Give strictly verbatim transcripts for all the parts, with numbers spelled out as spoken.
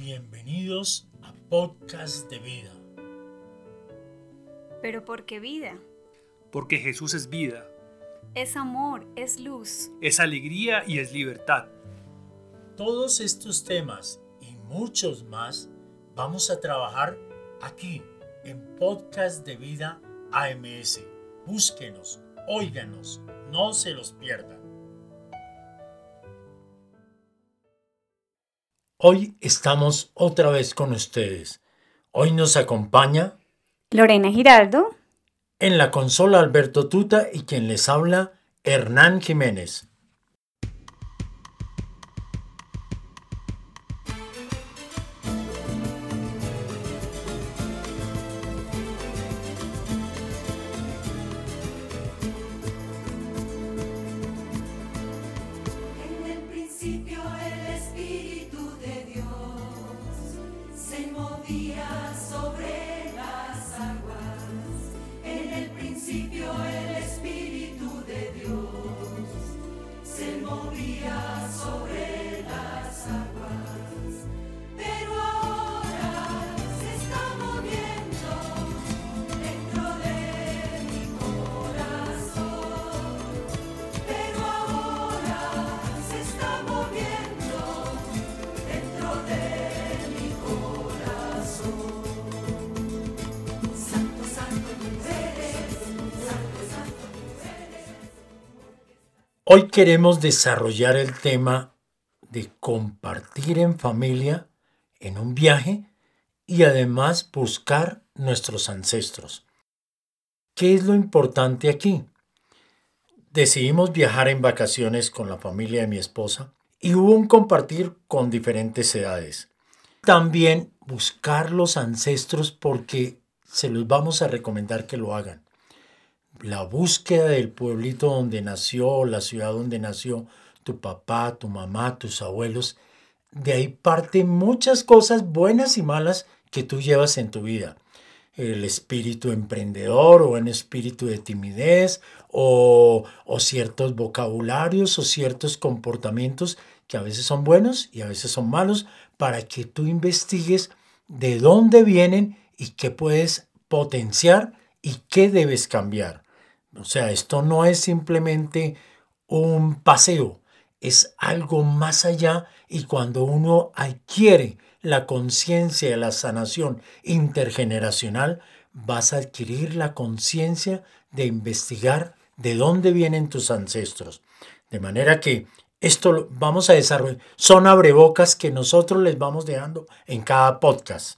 Bienvenidos a Podcast de Vida. ¿Pero por qué vida? Porque Jesús es vida, Es amor, es luz. es alegría y es libertad. Todos estos temas y muchos más vamos a trabajar aquí en Podcast de Vida A M S. Búsquenos, óiganos, no se los pierdan. Hoy estamos otra vez con ustedes. Hoy nos acompaña Lorena Giraldo. en la consola Alberto Tuta y quien les habla, Hernán Jiménez. En el principio el Espíritu de Dios se movía sobre las aguas. En el principio el Espíritu de Dios se movía sobre las aguas. Pero ahora se está moviendo dentro de mi corazón. Pero ahora se está moviendo dentro de mi corazón. Santo, santo tú eres, santo, santo tú eres. Hoy queremos desarrollar el tema de compartir en familia en un viaje y además buscar nuestros ancestros. ¿Qué es lo importante aquí? Decidimos viajar en vacaciones con la familia de mi esposa y hubo un compartir con diferentes edades. También buscar los ancestros porque se los vamos a recomendar que lo hagan. La búsqueda del pueblito donde nació, la ciudad donde nació tu papá, tu mamá, tus abuelos, de ahí parten muchas cosas buenas y malas que tú llevas en tu vida. El espíritu emprendedor o un espíritu de timidez o, o ciertos vocabularios o ciertos comportamientos que a veces son buenos y a veces son malos para que tú investigues de dónde vienen y qué puedes potenciar y qué debes cambiar. O sea, esto no es simplemente un paseo, es algo más allá y cuando uno adquiere la conciencia de la sanación intergeneracional, vas a adquirir la conciencia de investigar de dónde vienen tus ancestros. De manera que esto lo vamos a desarrollar. Son abrebocas que nosotros les vamos dejando en cada podcast.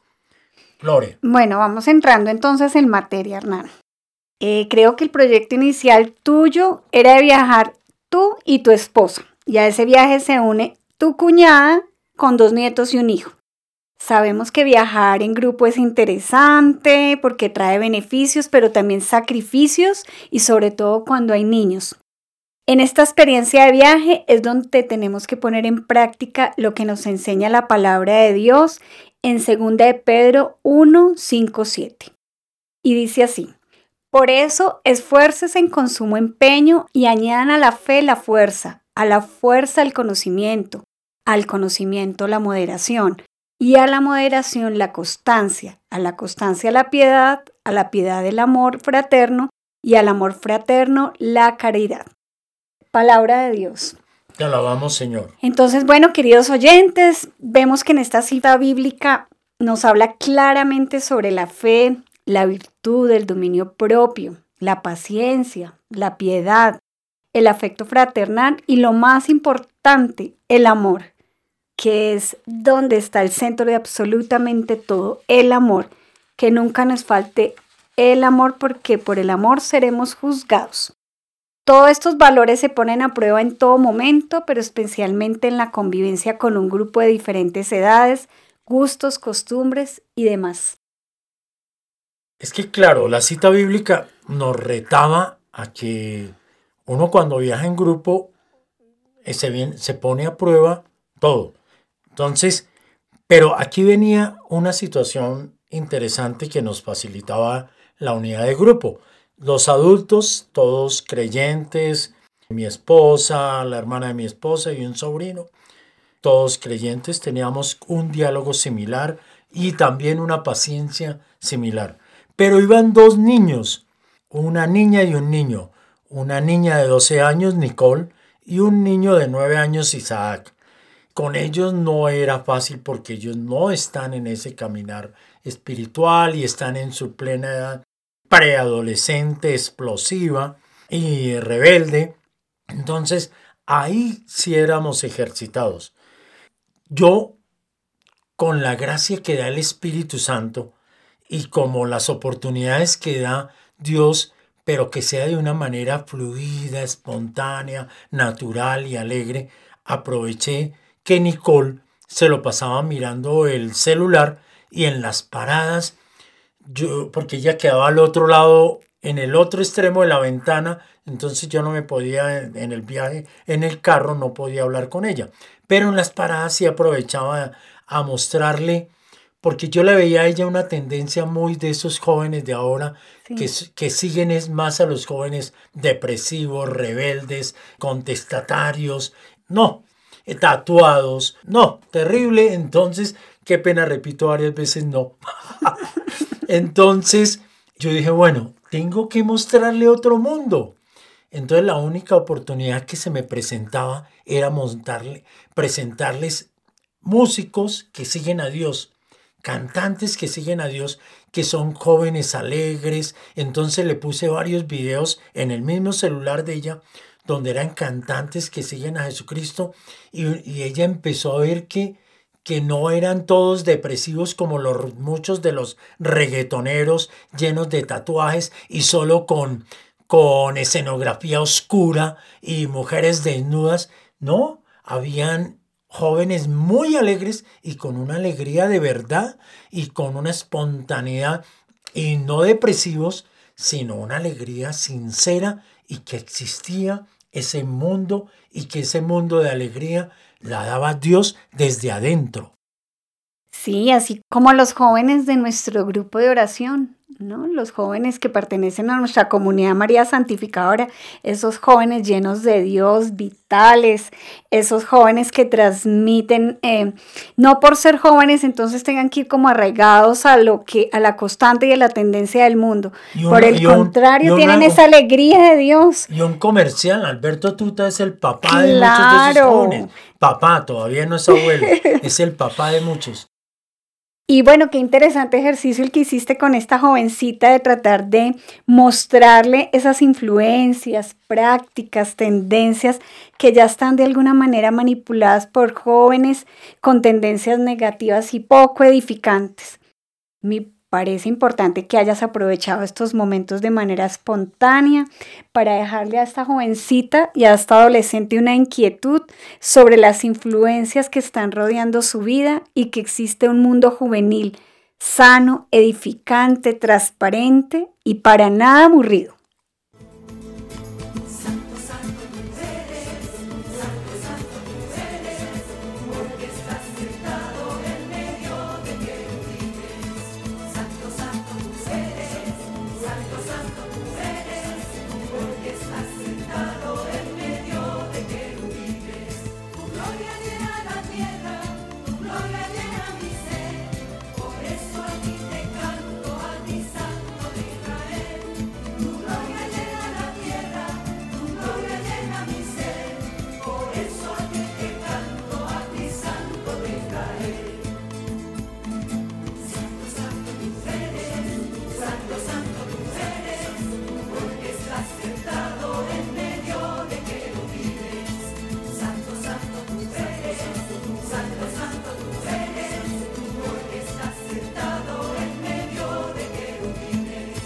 Lore. Bueno, vamos entrando entonces en materia, Hernán. Eh, creo que el proyecto inicial tuyo era de viajar tú y tu esposa. Y a ese viaje se une tu cuñada con dos nietos y un hijo. Sabemos que viajar en grupo es interesante porque trae beneficios, pero también sacrificios y sobre todo cuando hay niños. En esta experiencia de viaje es donde tenemos que poner en práctica lo que nos enseña la palabra de Dios en segunda de Pedro uno, cinco, siete. Y dice así: por eso esfuércense con sumo empeño y añadan a la fe la fuerza, a la fuerza el conocimiento, al conocimiento la moderación y a la moderación la constancia, a la constancia la piedad, a la piedad el amor fraterno y al amor fraterno la caridad. Palabra de Dios. Te alabamos, Señor. Entonces, bueno, queridos oyentes, vemos que en esta cita bíblica nos habla claramente sobre la fe, la virtud, el dominio propio, la paciencia, la piedad, el afecto fraternal y lo más importante, el amor, que es donde está el centro de absolutamente todo, el amor, que nunca nos falte el amor porque por el amor seremos juzgados. Todos estos valores se ponen a prueba en todo momento, pero especialmente en la convivencia con un grupo de diferentes edades, gustos, costumbres y demás. Es que claro, la cita bíblica nos retaba a que uno cuando viaja en grupo eh, se, bien, se pone a prueba todo. Entonces, pero aquí venía una situación interesante que nos facilitaba la unidad de grupo. Los adultos, todos creyentes, mi esposa, la hermana de mi esposa y un sobrino, todos creyentes, teníamos un diálogo similar y también una paciencia similar. Pero iban dos niños, una niña y un niño, una niña de doce años, Nicole, y un niño de nueve años, Isaac. Con ellos no era fácil porque ellos no están en ese caminar espiritual y están en su plena edad preadolescente, explosiva y rebelde. Entonces, ahí sí éramos ejercitados. Yo, con la gracia que da el Espíritu Santo y como las oportunidades que da Dios, pero que sea de una manera fluida, espontánea, natural y alegre, aproveché que Nicole se lo pasaba mirando el celular y en las paradas, yo, porque ella quedaba al otro lado, en el otro extremo de la ventana, entonces yo no me podía, en el viaje, en el carro, no podía hablar con ella. Pero en las paradas sí aprovechaba a mostrarle, porque yo le veía a ella una tendencia muy de esos jóvenes de ahora, Sí. que, que siguen es más a los jóvenes depresivos, rebeldes, contestatarios, no, eh, tatuados, no, terrible. Entonces, qué pena, repito varias veces, no. Entonces, yo dije, bueno, tengo que mostrarle otro mundo. Entonces, la única oportunidad que se me presentaba era montarle, presentarles músicos que siguen a Dios, cantantes que siguen a Dios, que son jóvenes alegres. Entonces le puse varios videos en el mismo celular de ella, donde eran cantantes que siguen a Jesucristo, y, y ella empezó a ver que, que no eran todos depresivos como los, muchos de los reggaetoneros llenos de tatuajes y solo con, con escenografía oscura y mujeres desnudas. No, habían jóvenes muy alegres y con una alegría de verdad y con una espontaneidad, y no depresivos, sino una alegría sincera, y que existía ese mundo y que ese mundo de alegría la daba Dios desde adentro. Sí, así como los jóvenes de nuestro grupo de oración, ¿no? Los jóvenes que pertenecen a nuestra comunidad María Santificadora, esos jóvenes llenos de Dios, vitales, esos jóvenes que transmiten, eh, no por ser jóvenes entonces tengan que ir como arraigados a lo que, a la constante y a la tendencia del mundo. Y por una- el y un- contrario, y una- tienen esa alegría de Dios. Y un comercial, Alberto Tuta es el papá de muchos de Claro. esos jóvenes. Papá, todavía no es abuelo, es el papá de muchos. Y bueno, qué interesante ejercicio el que hiciste con esta jovencita de tratar de mostrarle esas influencias, prácticas, tendencias que ya están de alguna manera manipuladas por jóvenes con tendencias negativas y poco edificantes. Me parece importante que hayas aprovechado estos momentos de manera espontánea para dejarle a esta jovencita y a esta adolescente una inquietud sobre las influencias que están rodeando su vida y que existe un mundo juvenil sano, edificante, transparente y para nada aburrido. Santo, santo tú eres, santo, santo tú eres, porque estás sentado en medio de querubines. Santo, santo tú eres, santo, santo tú eres, porque estás sentado en medio de querubines. Tu gloria llena la tierra, tu gloria llena mi ser, por eso a ti te canto, a ti santo de Israel. Tu gloria llena la tierra, tu gloria llena mi ser, por eso a ti te canto, a ti santo de Israel. Santo, santo tú eres, santo, santo tú eres, porque estás sentado en medio de querubines. Santo, santo tú eres, santo, santo tú eres, porque estás sentado en medio de querubines.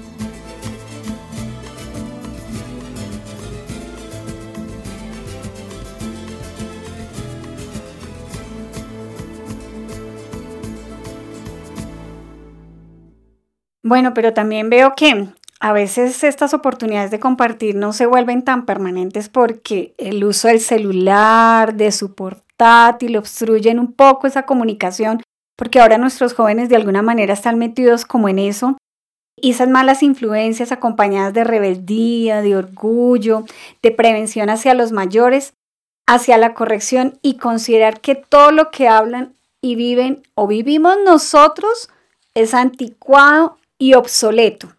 Bueno, pero también veo que a veces estas oportunidades de compartir no se vuelven tan permanentes porque el uso del celular, de su portátil, obstruyen un poco esa comunicación, porque ahora nuestros jóvenes de alguna manera están metidos como en eso. Y esas malas influencias acompañadas de rebeldía, de orgullo, de prevención hacia los mayores, hacia la corrección y considerar que todo lo que hablan y viven o vivimos nosotros es anticuado y obsoleto.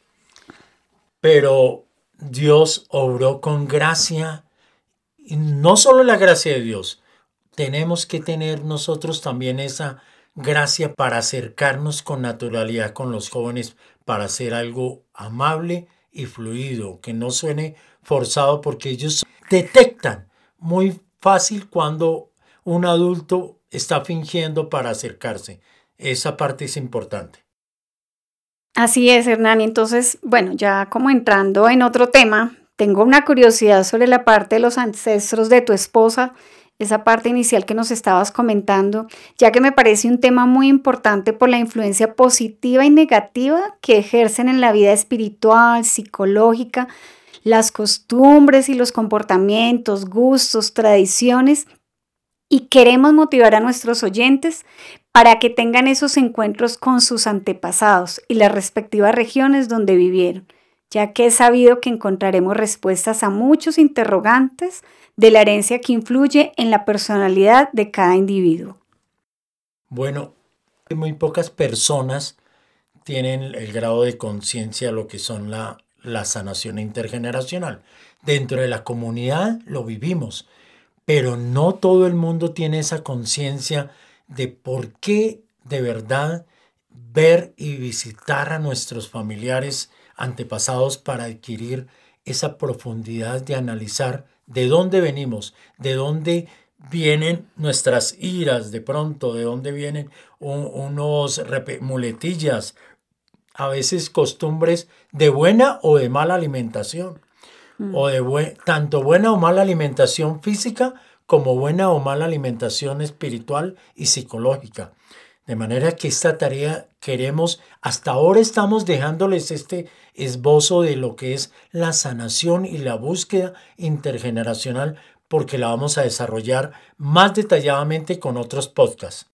Pero Dios obró con gracia, y no solo la gracia de Dios, tenemos que tener nosotros también esa gracia para acercarnos con naturalidad con los jóvenes, para hacer algo amable y fluido, que no suene forzado, porque ellos detectan muy fácil cuando un adulto está fingiendo para acercarse. Esa parte es importante. Así es, Hernán. Entonces, bueno, ya como entrando en otro tema, tengo una curiosidad sobre la parte de los ancestros de tu esposa, esa parte inicial que nos estabas comentando, ya que me parece un tema muy importante por la influencia positiva y negativa que ejercen en la vida espiritual, psicológica, las costumbres y los comportamientos, gustos, tradiciones. Y queremos motivar a nuestros oyentes para que tengan esos encuentros con sus antepasados y las respectivas regiones donde vivieron, ya que es sabido que encontraremos respuestas a muchos interrogantes de la herencia que influye en la personalidad de cada individuo. Bueno, muy pocas personas tienen el grado de conciencia de lo que son la, la sanación intergeneracional. Dentro de la comunidad lo vivimos, pero no todo el mundo tiene esa conciencia de por qué de verdad ver y visitar a nuestros familiares antepasados para adquirir esa profundidad de analizar de dónde venimos, de dónde vienen nuestras iras, de pronto, de dónde vienen un, unos rep- muletillas, a veces costumbres de buena o de mala alimentación, mm. o de buen, tanto buena o mala alimentación física como buena o mala alimentación espiritual y psicológica. De manera que esta tarea queremos, hasta ahora estamos dejándoles este esbozo de lo que es la sanación y la búsqueda intergeneracional, porque la vamos a desarrollar más detalladamente con otros podcasts.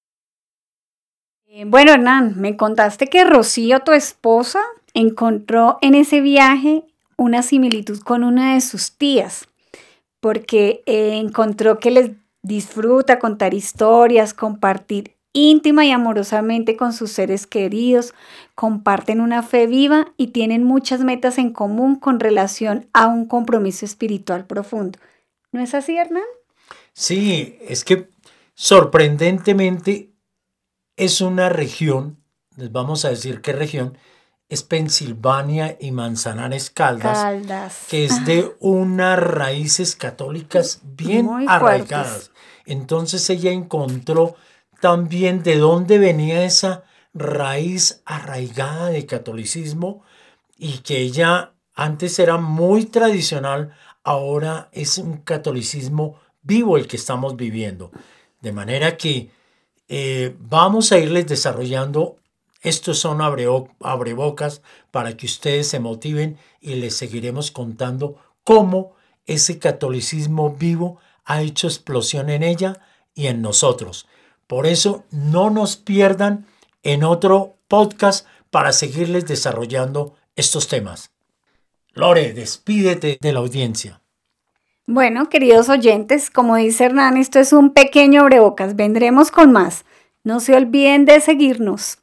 Bueno, Hernán, me contaste que Rocío, tu esposa, encontró en ese viaje una similitud con una de sus tías, porque eh, encontró que les disfruta contar historias, compartir íntima y amorosamente con sus seres queridos, comparten una fe viva y tienen muchas metas en común con relación a un compromiso espiritual profundo. ¿No es así, Hernán? Sí, es que sorprendentemente es una región, les vamos a decir qué región, es Pensilvania y Manzanares, Caldas, Caldas. que es de unas raíces católicas bien Muy arraigadas. fuertes. Entonces ella encontró también de dónde venía esa raíz arraigada de catolicismo, y que ella antes era muy tradicional, ahora es un catolicismo vivo el que estamos viviendo. De manera que eh, vamos a irles desarrollando. Estos son abrebo- abrebocas para que ustedes se motiven, y les seguiremos contando cómo ese catolicismo vivo ha hecho explosión en ella y en nosotros. Por eso no nos pierdan en otro podcast para seguirles desarrollando estos temas. Lore, despídete de la audiencia. Bueno, queridos oyentes, como dice Hernán, esto es un pequeño abrebocas. Vendremos con más. No se olviden de seguirnos.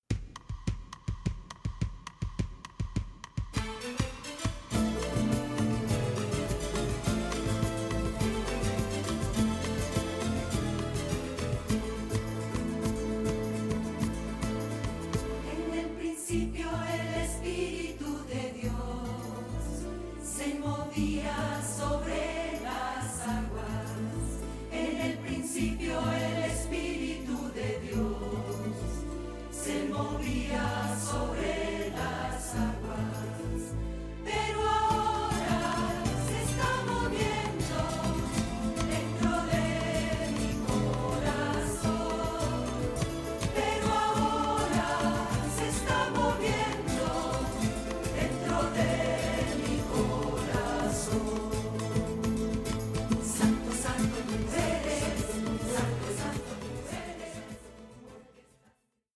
En el principio el Espíritu de Dios se movía sobre las aguas. En el principio el Espíritu de Dios se movía